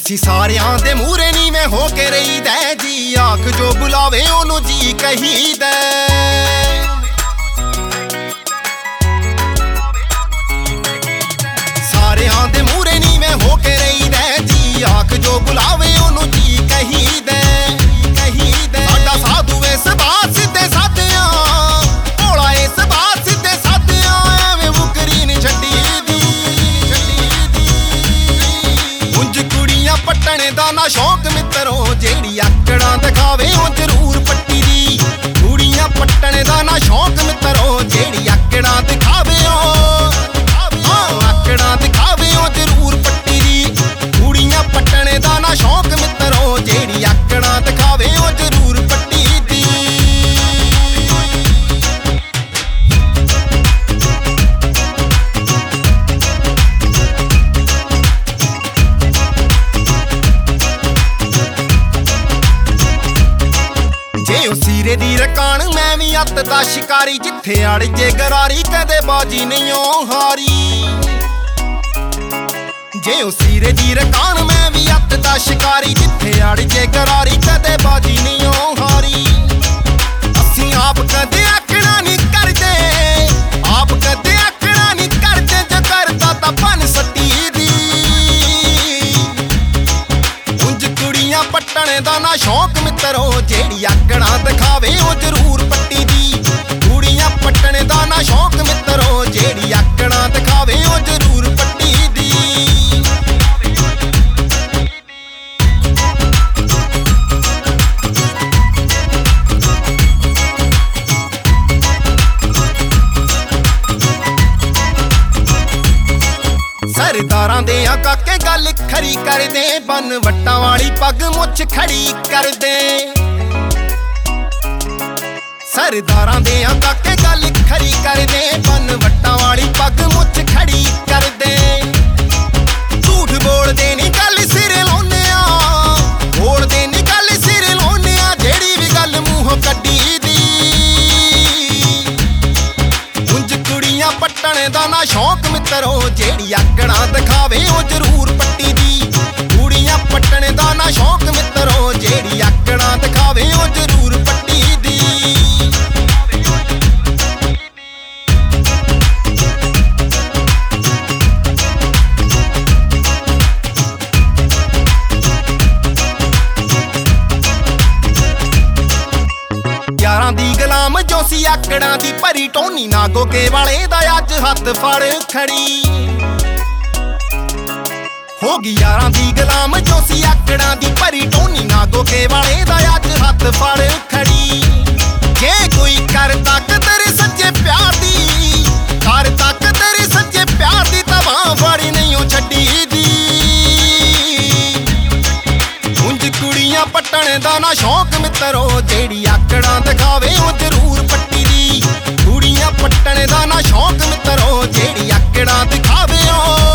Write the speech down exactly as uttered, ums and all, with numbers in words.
ਅਸੀਂ ਸਾਰਿਆਂ ਦੇ ਮੂਹਰੇ ਨੀਵੇਂ ਹੋ ਕੇ ਰਹੀਦਾ ਜੀ, ਆਖ ਜੋ ਬੁਲਾਵੇ ਉਹਨੂੰ ਜੀ ਕਹੀਦਾ। ਸਾਰਿਆਂ ਦੇ ਮੂਹਰੇ ਨੀਵੇਂ ਹੋ ਕੇ ਰਹੀਦਾ ਜੀ, ਆਖ ਜੋ ਬੁਲਾਵੇ ਉਹਨੂੰ ਜੀ ਕਹੀਦਾ ਕਹੀਦਾ। ਸਾਡਾ ਸਾਧੂ ਇਸ ਬਾਤ ਸਿੱਧੇ ਸਾਧਿਆਂ, ਭੋਲਾ ਇਸ ਬਾਤ ਸਿੱਧੇ ਸਾਧਿਆਂ, ਐਵੇਂ ਮੁਕਰੀ ਨੀ ਛੱਡੀ ਦੀ ਉਂਝ ਕੁੜੀਆਂ ਪੱਟਣੇ ਦਾ ਨਾ ਸ਼ੌਕ ਮਿੱਤਰੋ, ਜਿਹੜੀ ਆਕੜਾਂ ਦਿਖਾਵੇ ਉਹ ਜ਼ਰੂਰ ਪੱਟੀ ਦੀ। ਕੁੜੀਆਂ ਪੱਟਣੇ ਦਾ ਨਾ ਸ਼ੌਕ ਮਿੱਤਰੋ, ਜਿਹੜੀ ਆਕੜਾਂ ਦਿਖਾਵੇ ਉਹ ਆਕੜਾਂ ਦਿਖਾਵੇ ਉਹ ਜ਼ਰੂਰ ਪੱਟੀ ਦੀ। ਕੁੜੀਆਂ ਪੱਟਣੇ ਦਾ ਨਾ ਸ਼ੌਕ ਮਿੱਤਰੋ, ਜਿਹੜੀ ਆਕੜਾਂ ਦਿਖਾਵੇ ਉਹ ਜ਼ਰੂਰ ਪੱਟੀ ਦੀ। ਜੇ ਉਹ ਸੀਰੇ ਦੀ ਰਕਾਨ ਮੈਂ ਵੀ ਅੱਤ ਦਾ ਸ਼ਿਕਾਰੀ, ਜਿੱਥੇ ਅੜ ਜੇ ਗਰਾਰੀ ਕਦੇ ਬਾਜੀ ਨਹੀਂ ਓ ਹਾਰੀ। ਜੇ ਉਹ ਸੀਰੇ ਦੀ ਰਕਾਨ ਮੈਂ ਵੀ ਅੱਤ ਦਾ ਸ਼ਿਕਾਰੀ, ਜਿੱਥੇ ਅੜ ਜੇ ਗਰਾਰੀ ਕਦੇ ਬਾਜੀ ਨਹੀਂ ਓ ਹਾਰੀ। ਅਸੀਂ ਆਪ ਕਦੇ ਆਕੜਾ ਨਹੀਂ ਕਰਦੇ, ਆਪ ਕਦੇ ਆਕੜਾ ਨਹੀਂ ਕਰਦੇ, ਜੋ ਕਰਦਾ ਤਾਂ ਬਨ ਸੱਟੀ ਦੀ। ਉਂਝ ਕੁੜੀਆਂ ਪੱਟਣੇ ਦਾ ਨਾ ਸ਼ੌਕ ਮਿੱਤਰੋ, ਜਿਹੜੀ ਆਕੜਾਂ ਦਿਖਾਵੇ ਉਹ ਜ਼ਰੂਰ ਪੱਟੀ ਦੀ। ਕੁੜੀਆਂ ਪੱਟਣੇ ਦਾ ਨਾ ਸ਼ੌਕ ਮਿੱਤਰੋ, ਜਿਹੜੀ ਆਕੜਾਂ ਦਿਖਾਵੇ ਉਹ ਜ਼ਰੂਰ ਪੱਟੀ ਦੀ। ਸਰਦਾਰਾਂ ਦੇ ਆ ਕਾਕੇ ਗੱਲ ਖਰੀ ਕਰਦੇ, ਬੰਨ ਵੱਟਾਂ ਵਾਲੀ ਪੱਗ ਮੁੱਛ ਖੜੀ ਕਰਦੇ। ਸਰਦਾਰਾਂ ਦੇ ਆ ਕਾਕੇ ਗੱਲ ਖਰੀ ਕਰਦੇ, ਬੰਨ ਵੱਟਾਂ ਵਾਲੀ ਪੱਗ ਮੁੱਛ ਖੜੀ ਕਰਦੇ। ਝੂਠ ਬੋਲਦੇ ਨੀ ਗੱਲ ਸਿਰੇ ਲਾਉਂਦੇ ਆ, ਬੋਲਦੇ ਨੀ ਗੱਲ ਸਿਰੇ ਲਾਉਂਦੇ ਆ, ਜਿਹੜੀ ਵੀ ਗੱਲ ਮੂੰਹੋਂ ਕੱਢੀ ਦੀ। ਉਂਝ ਕੁੜੀਆਂ ਪੱਟਣੇ ਦਾ ਨਾ ਸ਼ੌਕ ਮਿੱਤਰੋ, ਜਿਹੜੀ ਆਕੜਾਂ ਦਿਖਾਵੇ ਉਹ ਜ਼ਰੂਰ ਪੱਟੀ ਦੀ। ਕੁੜੀਆਂ ਪੱਟਣੇ ਦਾ ਨਾ ਸ਼ੌਕ ਮਿੱਤਰੋ, ਜਿਹੜੀ ਆਕੜਾਂ ਦਿਖਾਵੇ ਉਹ ਜ਼ਰੂਰ ਪੱਟੀ ਦੀ। ਯਾਰਾਂ ਦੀ ਗੁਲਾਮ ਜੋ ਸੀ ਆਕੜਾਂ ਦੀ ਭਰੀ ਟੋਨੀ, ਨਾ ਗੋਗੇ ਵਾਲੇ ਦਾ ਅੱਜ ਹੱਥ ਫੜ ਖੜੀ ਹੋ ਗਈ। ਯਾਰਾਂ ਦੀ ਗੁਲਾਮ ਜੋ ਸੀ ਆਕੜਾਂ ਦੀ ਭਰੀ ਟੋਨੀ, ਨਾ ਗੋਗੇ ਵਾਲੇ ਦਾ ਅੱਜ ਹੱਥ ਫੜ ਖੜੀ। ਜੇ ਕੋਈ ਕਰਦਾ ਕਦਰ ਸੱਚੇ ਪਿਆਰ ਦੀ, ਕਰਦਾ ਕਦਰ ਸੱਚੇ ਪਿਆਰ ਦੀ, ਤਾਂ ਬਾਂਹ ਫੜੀ ਨਹੀਂ ਉਹ ਛੱਡੀ ਦੀ। ਉਂਝ ਕੁੜੀਆਂ ਪੱਟਣੇ ਦਾ ਨਾ ਸ਼ੌਕ ਮਿੱਤਰੋ, ਜਿਹੜੀ ਆਕੜਾਂ ਦਿਖਾਵੇ ਉਹ ਜ਼ਰੂਰ ਪੱਟੀ ਦੀ। ਕੁੜੀਆਂ ਪੱਟਣੇ ਦਾ ਨਾ ਸ਼ੌਕ ਮਿੱਤਰੋ, ਜਿਹੜੀ ਆਕੜਾਂ ਦਿਖਾਵੇ ਉਹ